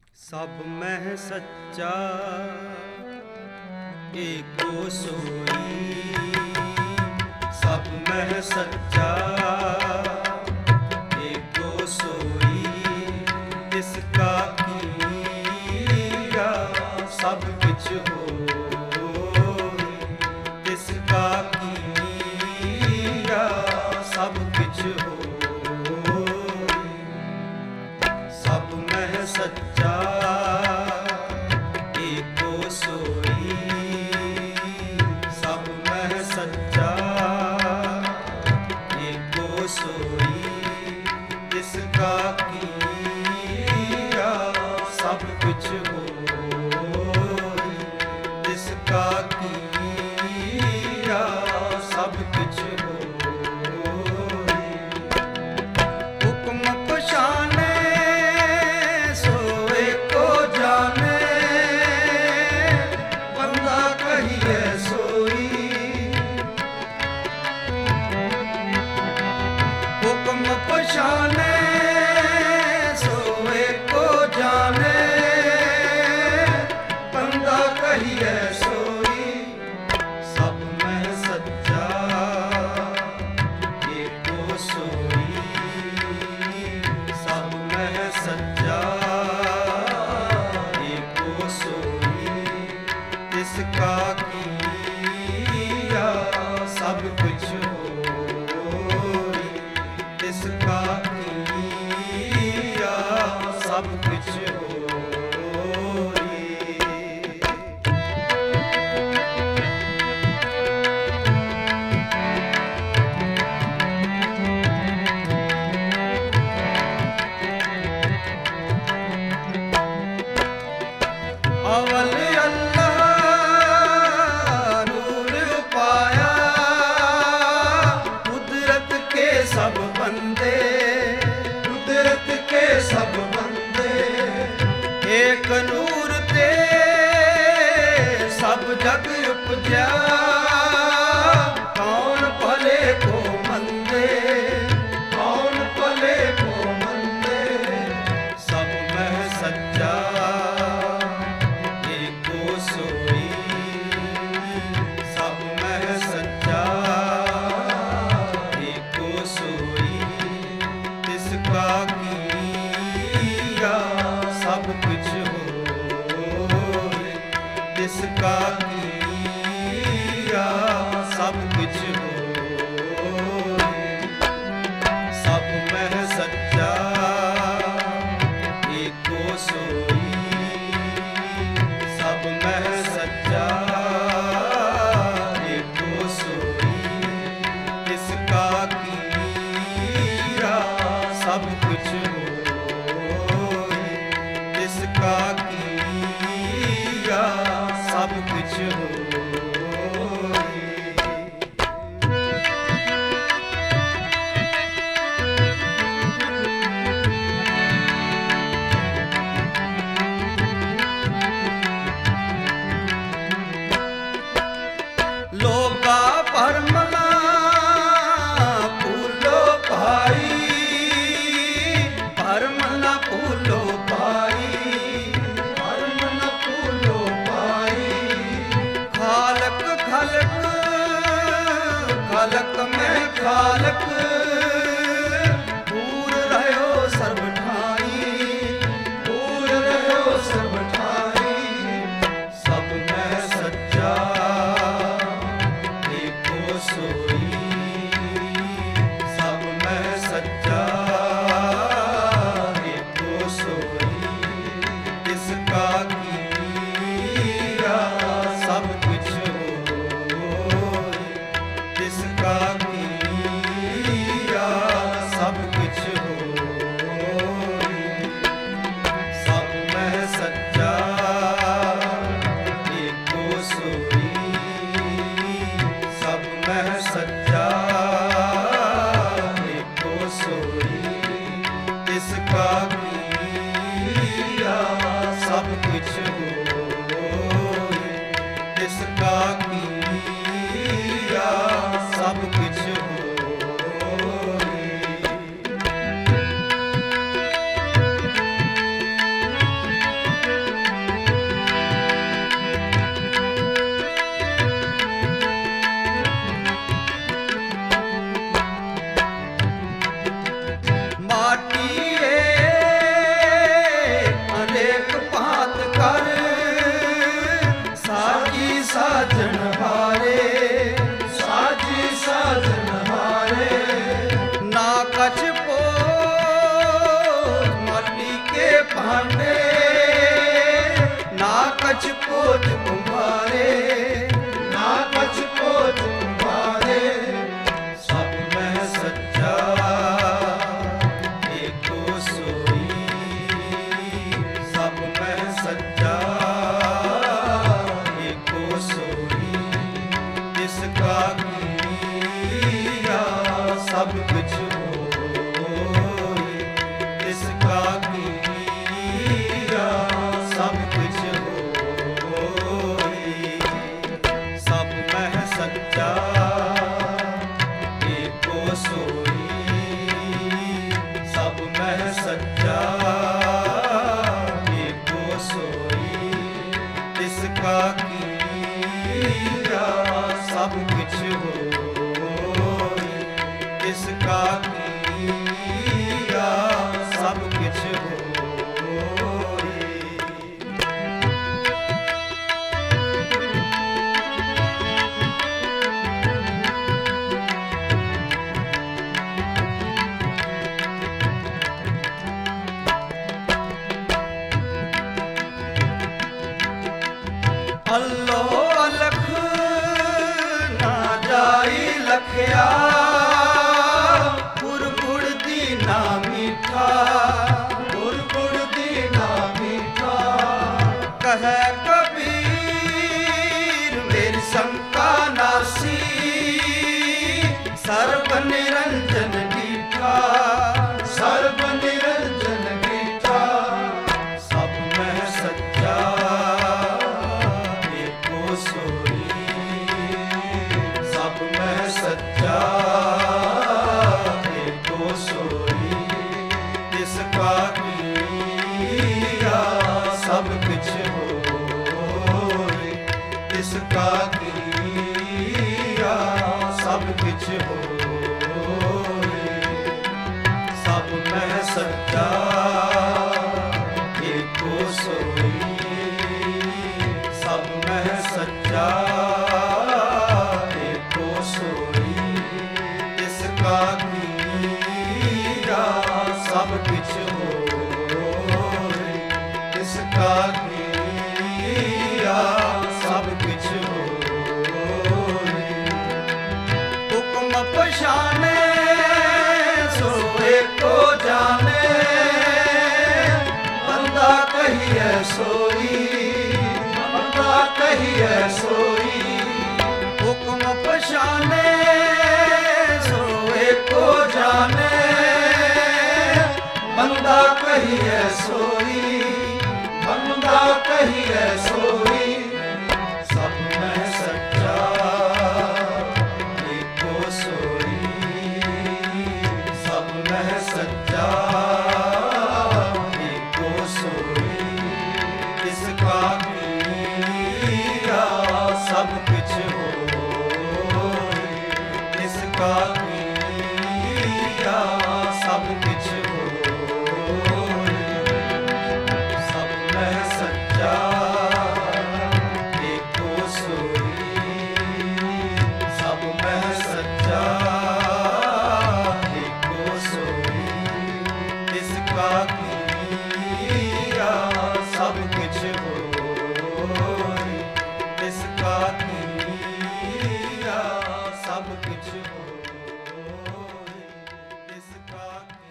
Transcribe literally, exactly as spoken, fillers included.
ਸਭ ਮਹਿ ਸੱਚਾ ਏਕੋ ਸੋਈ, ਸਭ ਮਹਿ ਸੱਚਾ ਏਕੋ ਸੋਈ, ਤਿਸ ਕਾ ਕੀਆ ਸਭ ਕਿਛ ਹੋਈ, ਤਿਸ ਕਾ ਕੀਆ ਸਭ ਕਿਛ ਹੋਈ, ਸਭ ਮਹਿ ਸੱਚਾ ਏਕੋ ਸੋਈ, ਸਭ ਮਹਿ ਸੱਚਾ ਏਕੋ ਸੋਈ, ਤਿਸ ਕਾ ਕੀਆ ਸਭ ਕੁਛ ਹੋਈ, ਤਿਸ ਕਾ ਕੀਆ ਸਭ ਕੁਛ ਹੋਈ, ਹੁਕਮ ਪਛਾਨੇ ਪਛਾਨੇ ਸੋਏ ਕੋ ਜਾਣੇ, ਬੰਦਾ ਕਹੀਏ ਸੋਈ, ਸਭ ਮਹਿ ਸੱਚਾ ਏਕੋ ਸੋਈ, ਸਭ ਮਹਿ ਸੱਚਾ ਏਕੋ ਸੋਈ, ਤਿਸ ਕਾ ਕੀਆ ਸਭ ਕੁਛ ਤਿਸ ਕਾ ਕੀਆ ਸਭ ਕੁਛ ਹੋਈ। ਅਵਲ ਅੱਲਾ ਨੂਰ ਪਾਇਆ, ਕੁਦਰਤ ਕੇ ਸਭ ਬੰਦੇ, ਕੁਦਰਤ ਕੇ ਸਭ ਬੰਦੇ, ਏਕ ਨੂਰ ਤੇ ਸਭ ਜਗ ਉਪਜਿਆ, ਕੌਣ ਭਲੇ ਕੋ ਮੰਦੇ, ਕੌਣ ਭਲੇ ਕੋ ਮੰਦੇ, ਸਭ ਮਹਿ ਸੱਚਾ ਏਕੋ ਸੋਈ, ਸਭ ਮਹਿ ਸੱਚਾ ਏਕੋ ਸੋਈ, ਤਿਸ ਕਾ ਕੀਆ ਸਭ ਕੁਛ ਹੋਈ, ਤਿਸ ਕਾ ਕੀਆ ਸਭ ਕੁਛ ਹੋਈ, ਸਭ ਮਹਿ ਸੱਚਾ ਏਕੋ ਸੋਈ, ਸਭ ਮਹਿ ਸੱਚਾ ਏਕੋ ਸੋਈ, ਤਿਸ ਕਾ ਕੀਆ ਸਭ ਕੁਛ ਹੋਈ, ਤਿਸ ਕਾ ਕੀਆ ਸਭ ਕੁਛ ਹੋਈ। ਲੋਗਾ ਭਰਮਲਾ ਭੂਲੋ ਭਾਈ, ਭਰਮਲਾ ਭੂਲੋ ਭਾਈ, अल्लो अलख ना जाई लखया, गुर गुड़ दीना मीठा, गुर गुड़ दीना मीठा। कहे कबीर मेरी शंका नासी, सर्व निरंजन दीठा, सर्व निरंजन दीठा। सब में सच्चा एको सोई, सब में सच्चा एको सोई। तिसका किया सब कुछ होए, तिसका किया सब कुछ होए। सब में सच्चा एको सोई, सब में सच्चा एको सोई। तिसका किया सब कुछ होए, तिसका किया सब कुछ होए। हुक्म पछाने सो एको जाने, बंदा कहिए सोई, बंदा कहिए सोई। हुक्म पछाने सो एको जाने, बंदा कहिए सोई, बंदा कहिए सोई। सब में सच्चा एको सोई, सब में सच्चा एको सोई। इसका किया सब कुछ होए, इसका किया सब कुछ होए। सब में सच्चा एको सोई, सब में सच्चा एको सोई। इसका किया सब कुछ होए, इसका किया सब कुछ होए, इसका